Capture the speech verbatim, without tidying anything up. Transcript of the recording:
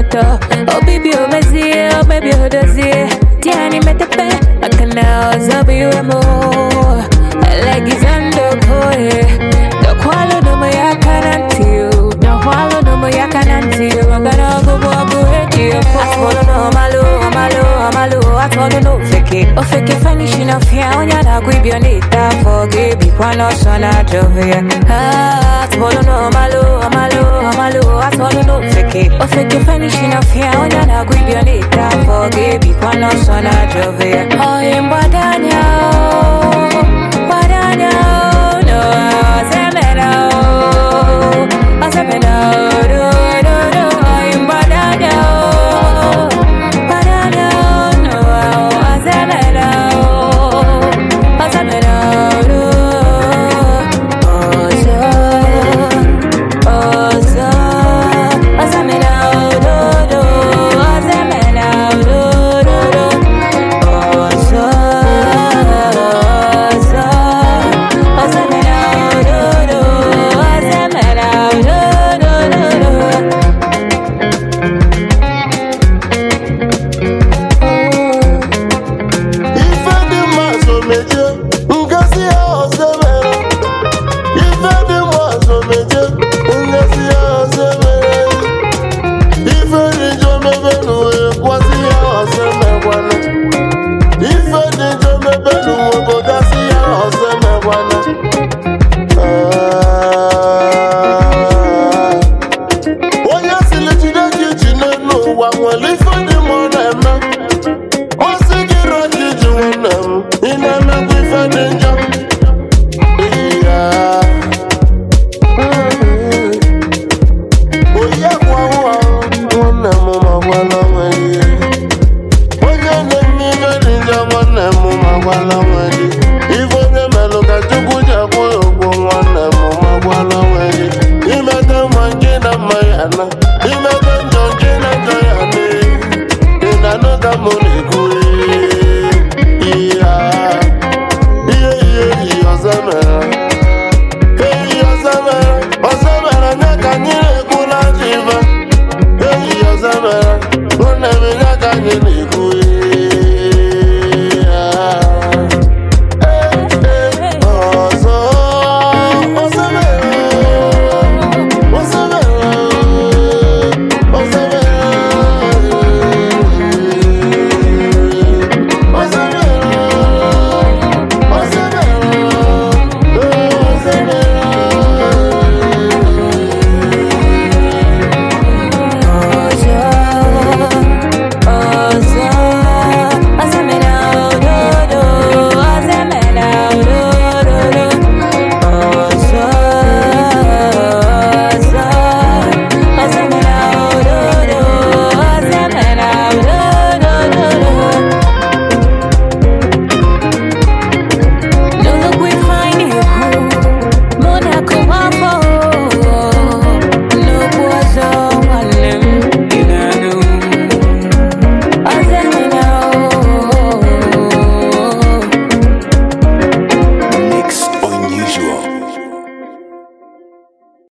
to. Oh baby, oh messy, oh baby, oh dozy. Tiani me te pe, I can now zabi you more. Like it's under koi. The qualo no me ya can't you. The qualo no me ya can't you. I'm gonna go go go ready. I follow no malo, malo, malo. I told you no fake it. Oh fake it, finishing off here. On ya da grip your need that forgive you. One or son I drove here. Ah, I told you no malo, malo, malo. I told you no fake it. Oh fake it, finishing off here. On ya da grip your need that forgive you. One or son I drove here. Oh, in Badania.